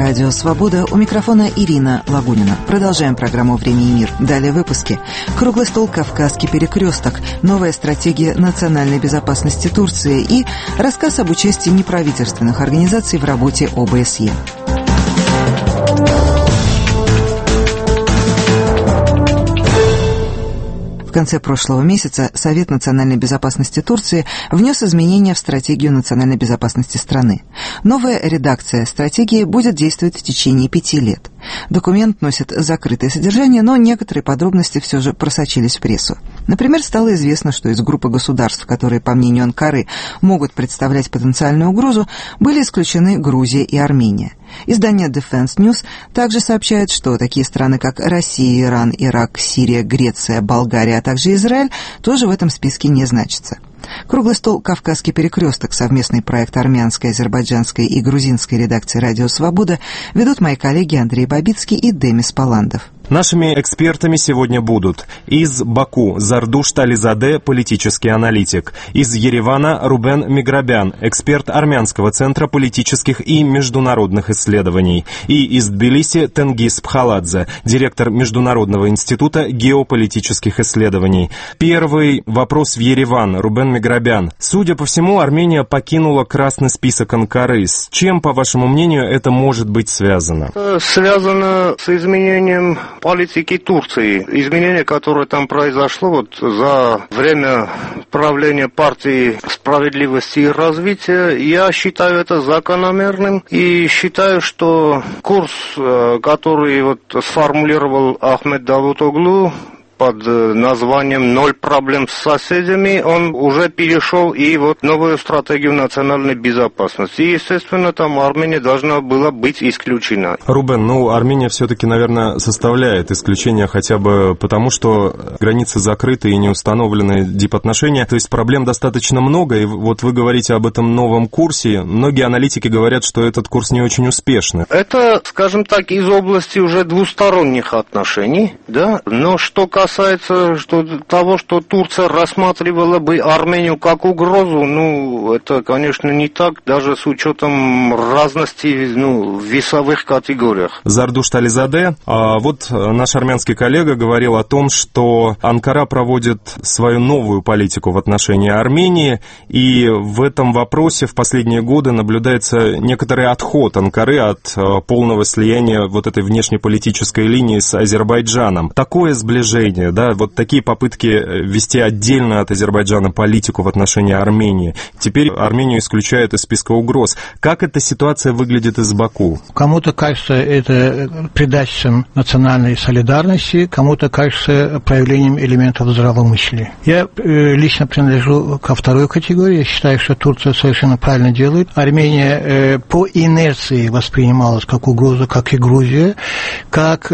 Радио «Свобода», у микрофона Ирина Лагунина. Продолжаем программу «Время и мир». Далее выпуски. Круглый стол «Кавказский перекресток», новая стратегия национальной безопасности Турции и рассказ об участии неправительственных организаций в работе ОБСЕ. В конце прошлого месяца Совет национальной безопасности Турции внес изменения в стратегию национальной безопасности страны. Новая редакция стратегии будет действовать в течение 5 лет. Документ носит закрытое содержание, но некоторые подробности все же просочились в прессу. Например, стало известно, что из группы государств, которые, по мнению Анкары, могут представлять потенциальную угрозу, были исключены Грузия и Армения. Издание Defense News также сообщает, что такие страны, как Россия, Иран, Ирак, Сирия, Греция, Болгария, а также Израиль, тоже в этом списке не значатся. Круглый стол «Кавказский перекресток», совместный проект армянской, азербайджанской и грузинской редакции «Радио Свобода», ведут мои коллеги Андрей Бабицкий и Демис Паландов. Нашими экспертами сегодня будут из Баку Зардуш Тализаде, политический аналитик, из Еревана Рубен Миграбян, эксперт Армянского центра политических и международных исследований, и из Тбилиси Тенгиз Пхаладзе, директор Международного института геополитических исследований. Первый вопрос в Ереван. Рубен Миграбян. Судя по всему, Армения покинула красный список Анкары. С чем, по вашему мнению, это может быть связано? Связано с изменением политики Турции. Изменение, которое там произошло вот за время правления партии справедливости и развития, я считаю это закономерным и считаю, что курс, который вот сформулировал Ахмед Давутоглу под названием «Ноль проблем с соседями», он уже перешел и вот новую стратегию национальной безопасности. И, естественно, там Армения должна была быть исключена. Рубен, Армения все-таки, наверное, составляет исключение хотя бы потому, что границы закрыты и не установлены дипотношения. То есть проблем достаточно много, и вот вы говорите об этом новом курсе. Многие аналитики говорят, что этот курс не очень успешный. Это, скажем так, из области уже двусторонних отношений, да, но что касается того, что Турция рассматривала бы Армению как угрозу, это, конечно, не так, даже с учетом разности в весовых категориях. Зардуш Тализаде, вот наш армянский коллега говорил о том, что Анкара проводит свою новую политику в отношении Армении, и в этом вопросе в последние годы наблюдается некоторый отход Анкары от полного слияния вот этой внешнеполитической линии с Азербайджаном. Такое сближение, вот такие попытки вести отдельно от Азербайджана политику в отношении Армении. Теперь Армению исключают из списка угроз. Как эта ситуация выглядит из Баку? Кому-то кажется это предательством национальной солидарности, кому-то кажется проявлением элементов здравомыслия. Я лично принадлежу ко второй категории. Я считаю, что Турция совершенно правильно делает. Армения по инерции воспринималась как угроза, как и Грузия, как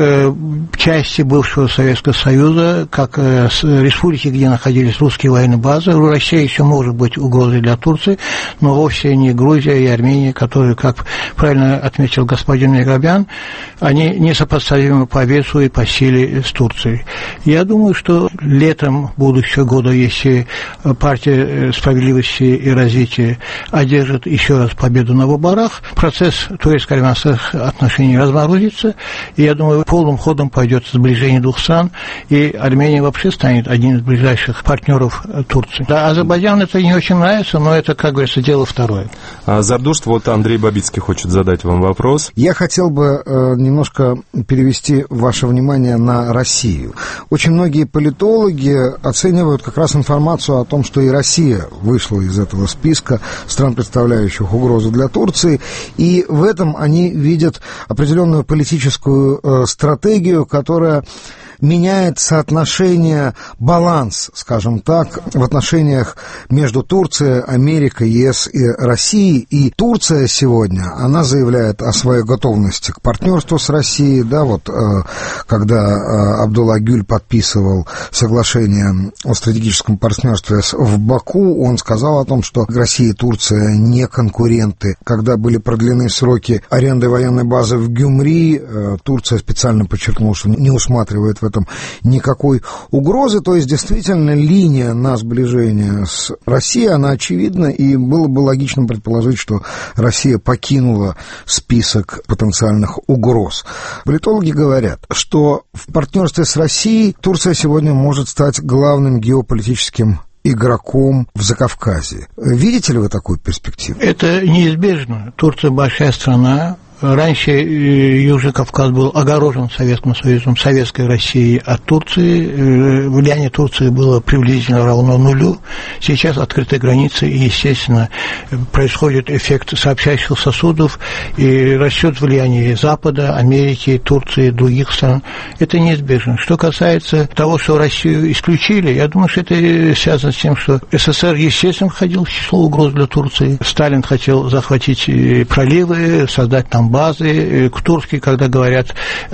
части бывшего Советского Союза, как республики, где находились русские военные базы. Россия еще может быть угрозой для Турции, но вовсе не Грузия и Армения, которые, как правильно отметил господин Миграбян, они несопоставимы по весу и по силе с Турцией. Я думаю, что летом будущего года, если партия справедливости и развития одержит еще раз победу на выборах, процесс турецко-армянских отношений разморозится, и я думаю, полным ходом пойдет сближение двух стран, и Армения вообще станет одним из ближайших партнеров Турции. Да, Азербайджан это не очень нравится, но это, как говорится, дело второе. Зардуш, вот Андрей Бабицкий хочет задать вам вопрос. Я хотел бы немножко перевести ваше внимание на Россию. Очень многие политологи оценивают как раз информацию о том, что и Россия вышла из этого списка стран, представляющих угрозу для Турции, и в этом они видят определенную политическую стратегию, которая меняет соотношение, баланс, скажем так, в отношениях между Турцией, Америкой, ЕС и Россией. И Турция сегодня, она заявляет о своей готовности к партнерству с Россией, когда Абдулла Гюль подписывал соглашение о стратегическом партнерстве в Баку, он сказал о том, что Россия и Турция не конкуренты. Когда были продлены сроки аренды военной базы в Гюмри, Турция специально подчеркнула, что не усматривает в в этом никакой угрозы. То есть, действительно, линия на сближение с Россией, она очевидна, и было бы логично предположить, что Россия покинула список потенциальных угроз. Политологи говорят, что в партнерстве с Россией Турция сегодня может стать главным геополитическим игроком в Закавказье. Видите ли вы такую перспективу? Это неизбежно. Турция большая страна. Раньше Южный Кавказ был огорожен Советским Союзом, Советской Россией от Турции. Влияние Турции было приблизительно равно нулю. Сейчас открыты границы, и, естественно, происходит эффект сообщающих сосудов, и растет влияние Запада, Америки, Турции, других стран. Это неизбежно. Что касается того, что Россию исключили, я думаю, что это связано с тем, что СССР, естественно, входил в число угроз для Турции. Сталин хотел захватить проливы, создать там базы. Турки, когда говорят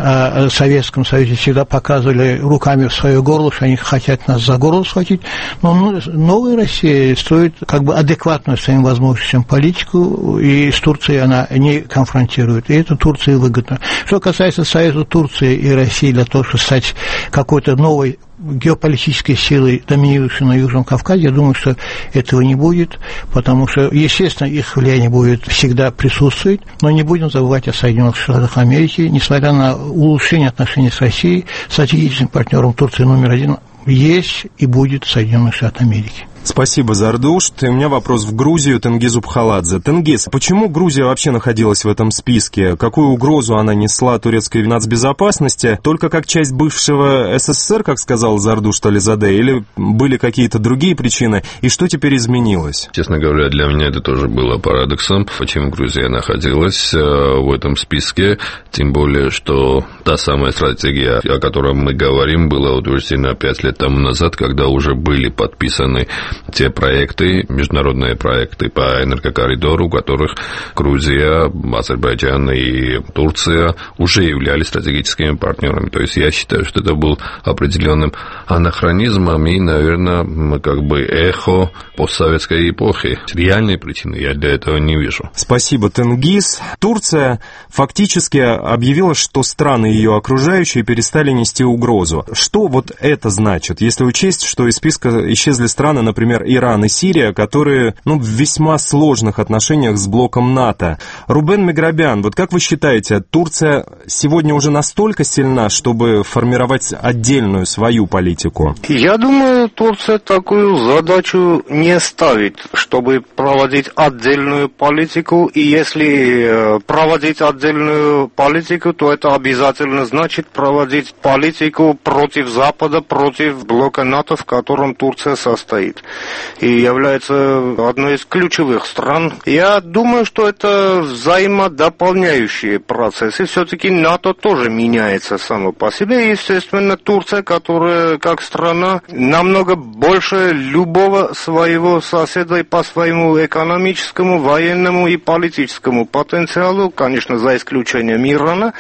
о Советском Союзе, всегда показывали руками в свое горло, что они хотят нас за горло схватить. Но новая Россия строит как бы адекватную своим возможностям политику, и с Турцией она не конфронтирует. И это Турции выгодно. Что касается союза Турции и России для того, чтобы стать какой-то новой геополитической силой, доминирующей на Южном Кавказе, я думаю, что этого не будет, потому что, естественно, их влияние будет всегда присутствовать, но не будем забывать о Соединенных Штатах Америки. Несмотря на улучшение отношений с Россией, стратегическим партнером Турции номер один есть и будет Соединенные Штаты Америки. Спасибо, Зардуш. И у меня вопрос в Грузию Тенгизу Пхаладзе. Тенгиз, почему Грузия вообще находилась в этом списке? Какую угрозу она несла турецкой нацбезопасности? Только как часть бывшего СССР, как сказал Зардуш Тализаде, или были какие-то другие причины? И что теперь изменилось? Честно говоря, для меня это тоже было парадоксом, почему Грузия находилась в этом списке, тем более, что та самая стратегия, о которой мы говорим, была утверждена 5 лет тому назад, когда уже были подписаны те проекты, международные проекты по энергокоридору, в которых Грузия, Азербайджан и Турция уже являлись стратегическими партнерами. То есть я считаю, что это был определенным анахронизмом и, наверное, как бы эхо постсоветской эпохи. Реальной причины я для этого не вижу. Спасибо, Тенгиз. Турция фактически объявила, что страны ее окружающие перестали нести угрозу. Что вот это значит, если учесть, что из списка исчезли страны, например, Иран и Сирия, которые, в весьма сложных отношениях с блоком НАТО. Рубен Миграбян, вот как вы считаете, Турция сегодня уже настолько сильна, чтобы формировать отдельную свою политику? Я думаю, Турция такую задачу не ставит, чтобы проводить отдельную политику, и если проводить отдельную политику, то это обязательно значит проводить политику против Запада, против блока НАТО, в котором Турция состоит и является одной из ключевых стран. Я думаю, что это взаимодополняющие процессы. Все-таки НАТО тоже меняется само по себе. Естественно, Турция, которая как страна намного больше любого своего соседа и по своему экономическому, военному и политическому потенциалу, конечно, за исключением Ирана,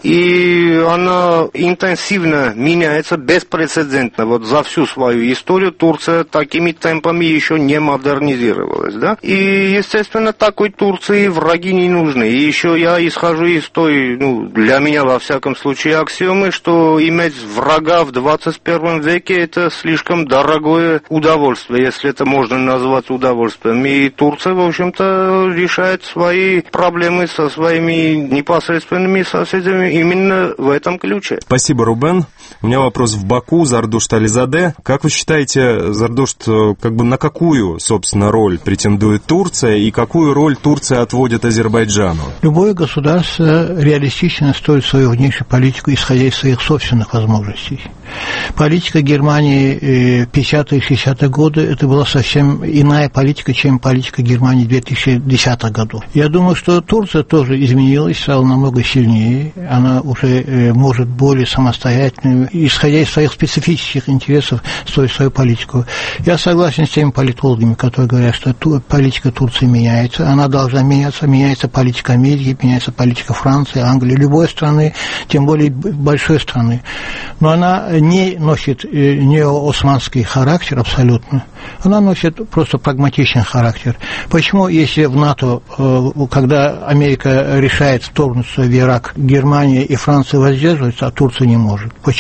и она интенсивно меняется, беспрецедентно. Вот за всю свою историю Турция такими темпами еще не модернизировалась, да? И, естественно, такой Турции враги не нужны. И еще я исхожу из той, для меня, во всяком случае, аксиомы, что иметь врага в 21 веке – это слишком дорогое удовольствие, если это можно назвать удовольствием. И Турция, в общем-то, решает свои проблемы со своими непосредственными соседями именно в этом ключе. Спасибо, Рубен. У меня вопрос в Баку, Зардуш Тализаде. Как вы считаете, Зардуш, на какую, собственно, роль претендует Турция и какую роль Турция отводит Азербайджану? Любое государство реалистично строит свою внешнюю политику, исходя из своих собственных возможностей. Политика Германии 50-е и 60-е годы – это была совсем иная политика, чем политика Германии 2010-х годов. Я думаю, что Турция тоже изменилась, стала намного сильнее. Она уже может более самостоятельно, исходя из своих специфических интересов, строить свою политику. Я согласен с теми политологами, которые говорят, что политика Турции меняется, она должна меняться, меняется политика Америки, меняется политика Франции, Англии, любой страны, тем более большой страны. Но она не носит неосманский характер абсолютно, она носит просто прагматичный характер. Почему, если в НАТО, когда Америка решает вторгнуться в Ирак, Германия и Франция воздерживаются, а Турция не может? Почему?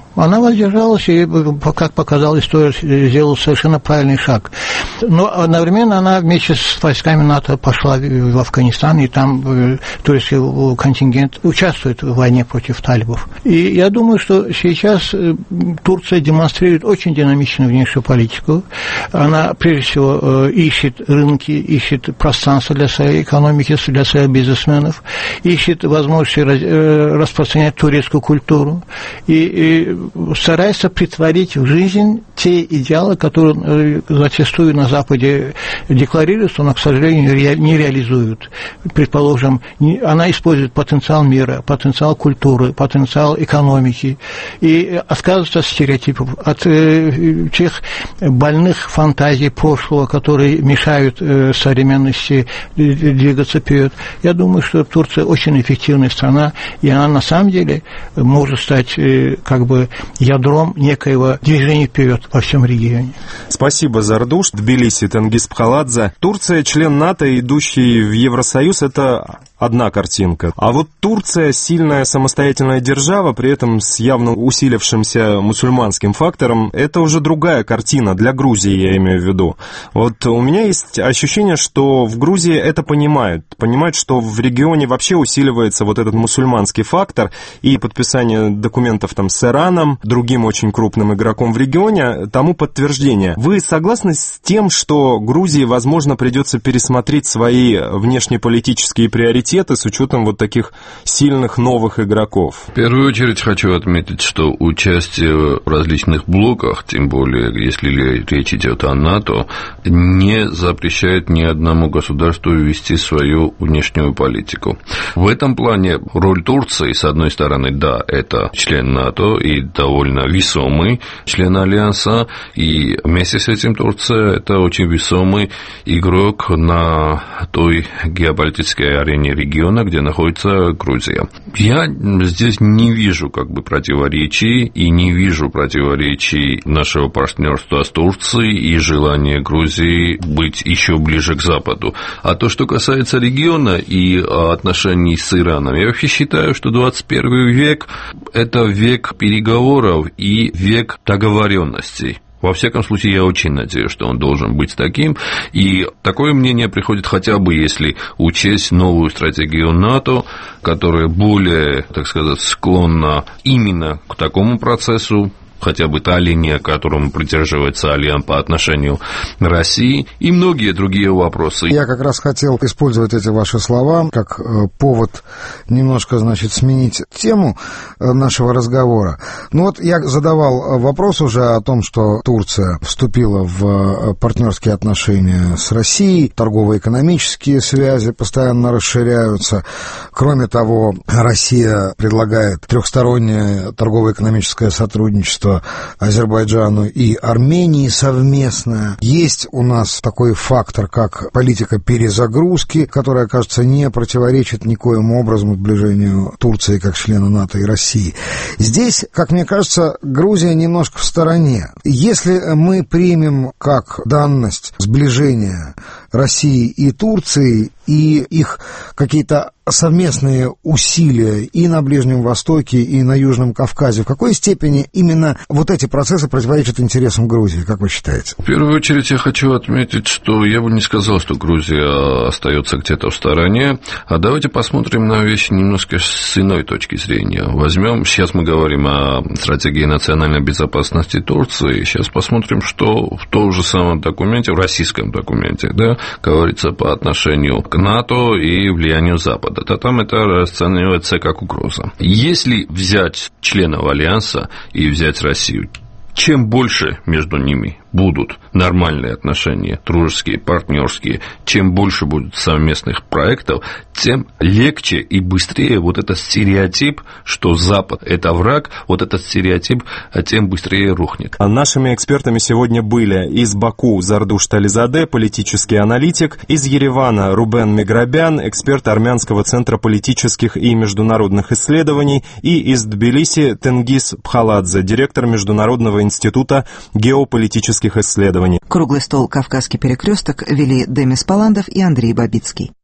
Она воздержалась, и, как показала история, сделала совершенно правильный шаг. Но одновременно она вместе с войсками НАТО пошла в Афганистан, и там турецкий контингент участвует в войне против талибов. И я думаю, что сейчас Турция демонстрирует очень динамичную внешнюю политику. Она, прежде всего, ищет рынки, ищет пространство для своей экономики, для своих бизнесменов, ищет возможности распространять турецкую культуру и старается притворить в жизнь те идеалы, которые зачастую на Западе декларируются, но, к сожалению, не реализуют. Предположим, она использует потенциал мира, потенциал культуры, потенциал экономики и отказывается от стереотипов, от тех больных фантазий прошлого, которые мешают современности двигаться вперед. Я думаю, что Турция очень эффективная страна, и она на самом деле может стать как бы ядром некоего движения вперед во всем регионе. Спасибо, Зардуш. Тбилиси, Тенгиз Пхаладзе. Турция, член НАТО, идущий в Евросоюз, это одна картинка. А вот Турция, сильная самостоятельная держава, при этом с явно усилившимся мусульманским фактором, это уже другая картина для Грузии, я имею в виду. Вот у меня есть ощущение, что в Грузии это понимают, что в регионе вообще усиливается вот этот мусульманский фактор, и подписание документов там с Ираном, другим очень крупным игроком в регионе, тому подтверждение. Вы согласны с тем, что Грузии, возможно, придется пересмотреть свои внешнеполитические приоритеты с учетом вот таких сильных новых игроков? В первую очередь хочу отметить, что участие в различных блоках, тем более если речь идет о НАТО, не запрещает ни одному государству вести свою внешнюю политику. В этом плане роль Турции, с одной стороны, да, это член НАТО и довольно весомый член Альянса, и вместе с этим Турция – это очень весомый игрок на той геополитической арене региона, где находится Грузия. Я здесь не вижу противоречий и не вижу противоречий нашего партнерства с Турцией и желания Грузии быть еще ближе к Западу. А то, что касается региона и отношений с Ираном, я вообще считаю, что 21 век – это век переговоров и век договоренностей. Во всяком случае, я очень надеюсь, что он должен быть таким, и такое мнение приходит хотя бы, если учесть новую стратегию НАТО, которая более, так сказать, склонна именно к такому процессу, хотя бы та линия, которому придерживается Альянс по отношению к России, и многие другие вопросы. Я как раз хотел использовать эти ваши слова как повод немножко, сменить тему нашего разговора. Я задавал вопрос уже о том, что Турция вступила в партнерские отношения с Россией, торгово-экономические связи постоянно расширяются. Кроме того, Россия предлагает трехстороннее торгово-экономическое сотрудничество Азербайджану и Армении совместно. Есть у нас такой фактор, как политика перезагрузки, которая, кажется, не противоречит никоим образом сближению Турции как члена НАТО и России. Здесь, как мне кажется, Грузия немножко в стороне. Если мы примем как данность сближения России и Турции и их какие-то совместные усилия и на Ближнем Востоке, и на Южном Кавказе, в какой степени именно вот эти процессы противоречат интересам Грузии, как вы считаете? В первую очередь я хочу отметить, что я бы не сказал, что Грузия остается где-то в стороне, а давайте посмотрим на вещи немножко с иной точки зрения. Возьмем, сейчас мы говорим о стратегии национальной безопасности Турции, сейчас посмотрим, что в том же самом документе, в российском документе, говорится по отношению к НАТО и влиянию Запада. То там это расценивается как угроза. Если взять членов Альянса и взять Россию, чем больше между ними будут нормальные отношения, дружеские, партнерские, чем больше будет совместных проектов, тем легче и быстрее вот этот стереотип, что Запад – это враг, вот этот стереотип тем быстрее рухнет. Нашими экспертами сегодня были из Баку Зардуш Тализаде, политический аналитик, из Еревана Рубен Миграбян, эксперт Армянского центра политических и международных исследований, и из Тбилиси Тенгиз Пхаладзе, директор Международного института геополитических исследований. Круглый стол «Кавказский перекресток» вели Демис Паландов и Андрей Бабицкий.